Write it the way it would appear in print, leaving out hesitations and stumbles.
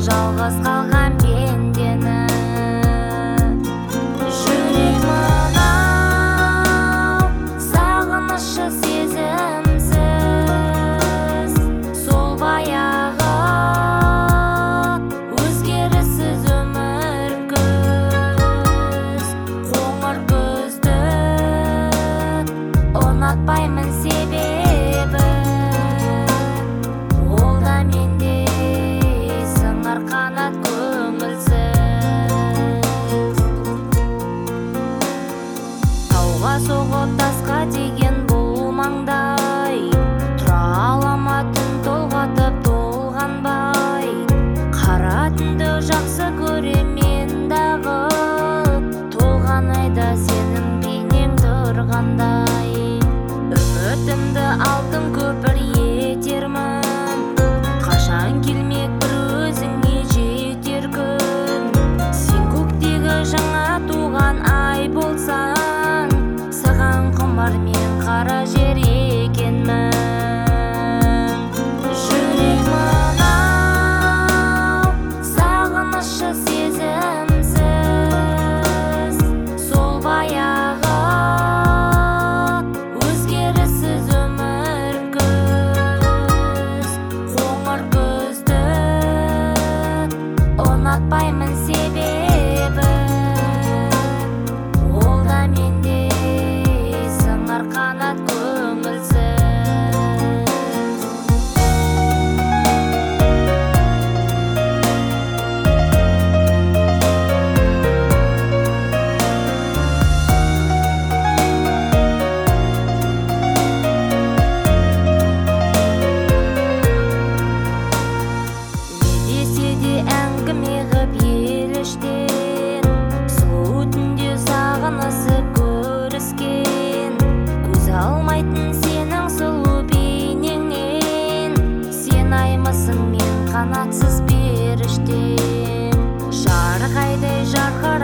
жалғыз қалған пендені. Жүремін ау, сағынышы сезімсіз, сол баяғы өзгеріссіз өмір күз. Қоңыр күзді ұнатпаймын себебі, ол да мендей сыңар қанат көңілсіз. Тауға соғып тасқа деген бұл маңдай, тұра алама түн толғатып толғанбай. Қара түнді жақсы көремін дағы, толған айда сенің бейнең тұрғандай. Үмітімді алтын көпір етермін, қашан келмек бір өзіңе жетер күн. Сен көктегі жаңа туған ай болсаң, саған құмар мен қара жер екенмін. Жүремін ау, сағынышы сезімсіз, сол баяғы өзгеріссіз өмір күз. Қоңыр күзді ұнатпаймын себебі, ол да мендей сыңар қанат көңілсіз. Не десе де әңгіме ғып ел іштен, сұлу түнде сағынысып көріскен. Көз алмайтын сенің сұлу бейнеңнен, сен аймысың мен қанатсыз періштем. Жарық айдай жарқырап